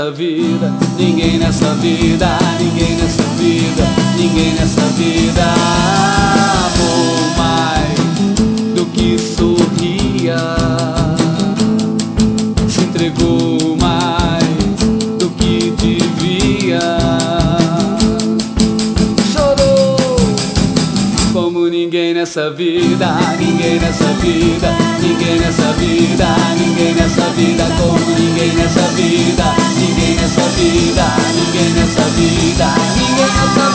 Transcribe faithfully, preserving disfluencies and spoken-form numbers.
nessa vida, ninguém nessa vida, ninguém nessa vida, ninguém nessa vida amou mais do que sorria, se entregou mais do que devia, chorou como ninguém nessa vida, ninguém nessa vida, ninguém nessa vida, ninguém nessa vida, como ninguém nessa vida, ninguém nessa vida, ninguém nessa vida, ninguém nessa